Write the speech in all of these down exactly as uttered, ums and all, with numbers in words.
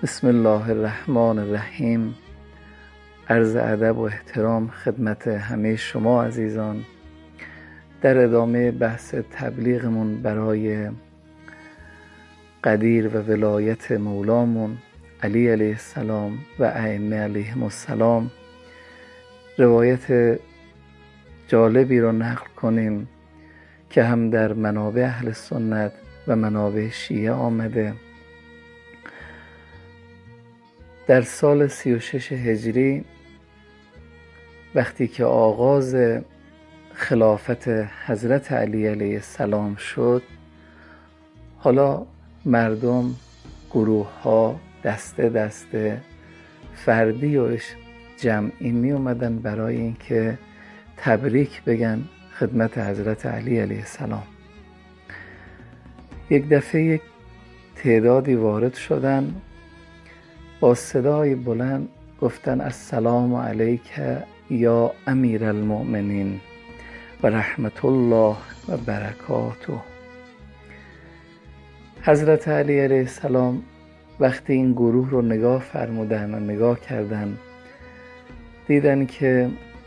بسم الله الرحمن الرحیم. عرض ادب و احترام خدمت همه شما عزیزان. در ادامه بحث تبلیغمون برای قدیر و ولایت مولامون علی علیه السلام و ائمه علیهم السلام روایت جالبی رو نقل کنیم که هم در منابع اهل سنت و منابع شیعه آمده. در سال سی و شش هجری وقتی که آغاز خلافت حضرت علی علیه السلام شد، حالا مردم گروه ها دسته دسته فردی و جمعی می اومدن برای اینکه تبریک بگن خدمت حضرت علی علیه السلام. یک دفعه یک تعدادی وارد شدن، با صدای بلند گفتن السلام علیک یا امیر المؤمنین و رحمت الله و برکاته. حضرت علی علیه السلام وقتی این گروه رو نگاه فرمودن و نگاه کردن، دیدن که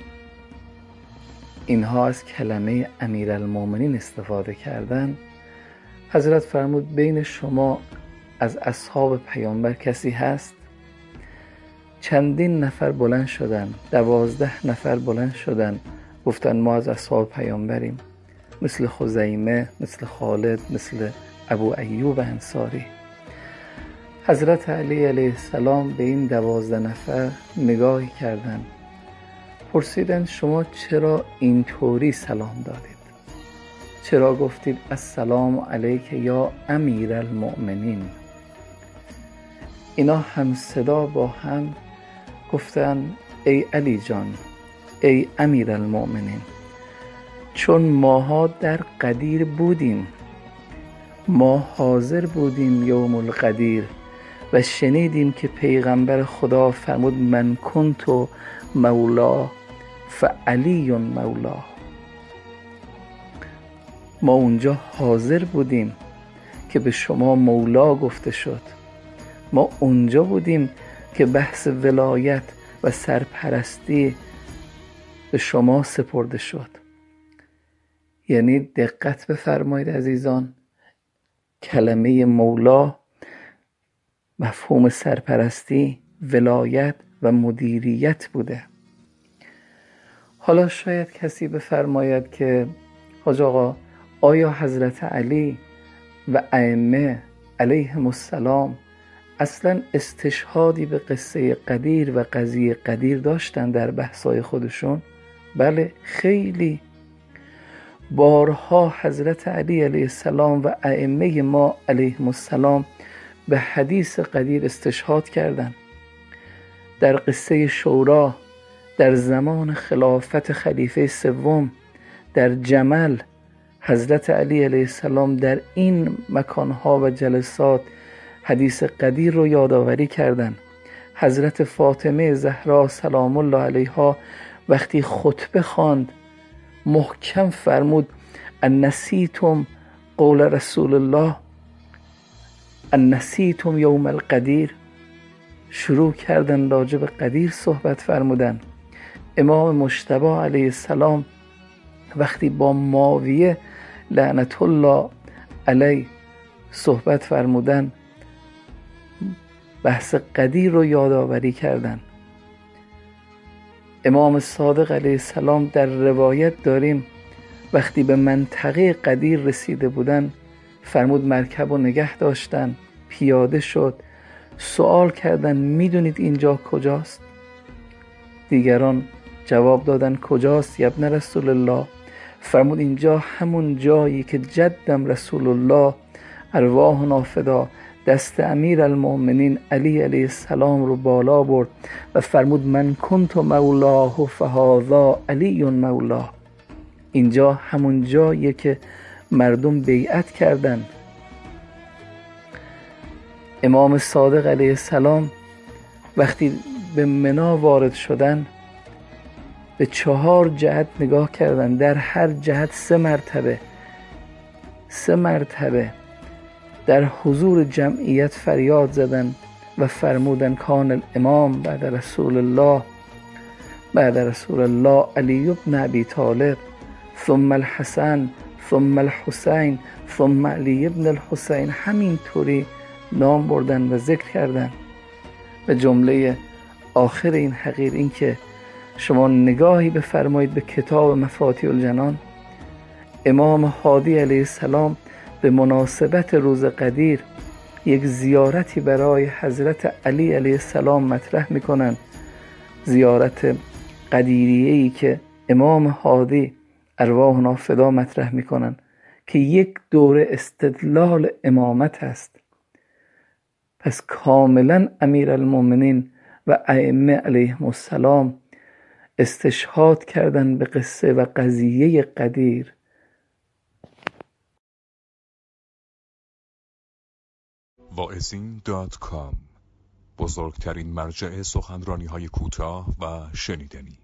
اینها از کلمه امیر المؤمنین استفاده کردن. حضرت فرمود بین شما از اصحاب پیامبر کسی هست؟ چندین نفر بلند شدن، دوازده نفر بلند شدن، گفتن ما از اصحاب پیامبریم، مثل خزیمه، مثل خالد، مثل ابو ایوب انصاری. حضرت علی علیه السلام به این دوازده نفر نگاهی کردن، پرسیدن شما چرا اینطوری سلام دادید؟ چرا گفتید السلام علیک یا امیر المؤمنین؟ اینا هم صدا با هم گفتن ای علی جان، ای امیر المؤمنین، چون ماها در قدیر بودیم، ما حاضر بودیم یوم القدیر و شنیدیم که پیغمبر خدا فرمود من کنت مولا فعلی مولا. ما اونجا حاضر بودیم که به شما مولا گفته شد، ما اونجا بودیم که بحث ولایت و سرپرستی به شما سپرده شد. یعنی دقت بفرمایید عزیزان، کلمه مولا مفهوم سرپرستی، ولایت و مدیریت بوده. حالا شاید کسی بفرماید که حاج آقا آیا حضرت علی و ائمه علیهم السلام اصلا استشهادی به قصه قدیر و قضیه قدیر داشتن در بحثای خودشون؟ بله، خیلی بارها حضرت علی علیه السلام و ائمه ما علیهم السلام به حدیث قدیر استشهاد کردند. در قصه شورا، در زمان خلافت خلیفه سوم، در جمل، حضرت علی علیه السلام در این مکانها و جلسات حدیث قدیر رو یادآوری کردند. حضرت فاطمه زهرا سلام الله علیها وقتی خطبه خواند محکم فرمود ان نسیتم قول رسول الله، ان نسیتم یوم القدیر. شروع کردن راجع به قدیر صحبت فرمودن. امام مجتبی علیه السلام وقتی با معاویه لعنت الله علیه صحبت فرمودن، بحث قدیر رو یادآوری کردن. امام صادق علیه السلام در روایت داریم وقتی به منطقه قدیر رسیده بودن فرمود مرکب رو نگه داشتن، پیاده شد، سوال کردن میدونید اینجا کجاست؟ دیگران جواب دادن کجاست یا ابن رسول الله؟ فرمود اینجا همون جایی که جدم رسول الله ارواحنا فدا دست امیر المؤمنین علی علیه السلام رو بالا برد و فرمود من کنت مولاه فهذا علی مولاه. اینجا همون جاییه که مردم بیعت کردن. امام صادق علیه السلام وقتی به منا وارد شدن به چهار جهت نگاه کردن، در هر جهت سه مرتبه سه مرتبه در حضور جمعیت فریاد زدن و فرمودن کان الامام بعد رسول الله بعد رسول الله علی بن ابی طالب ثم الحسن ثم الحسین ثم علی بن الحسین. همینطوری نام بردن و ذکر کردن. و جمله آخر این حقیر این که شما نگاهی بفرمایید به کتاب مفاتیح الجنان. امام هادی علیه السلام به مناسبت روز قدیر یک زیارتی برای حضرت علی علیه السلام مطرح میکنن، زیارت قدیریه‌ای که امام هادی ارواحنا فدا مطرح میکنن که یک دوره استدلال امامت است. پس کاملا امیرالمومنین و ائمه علیهم السلام استشهاد کردن به قصه و قضیه قدیر. واعظین دات کام، بزرگترین مرجع سخنرانی های کوتاه و شنیدنی.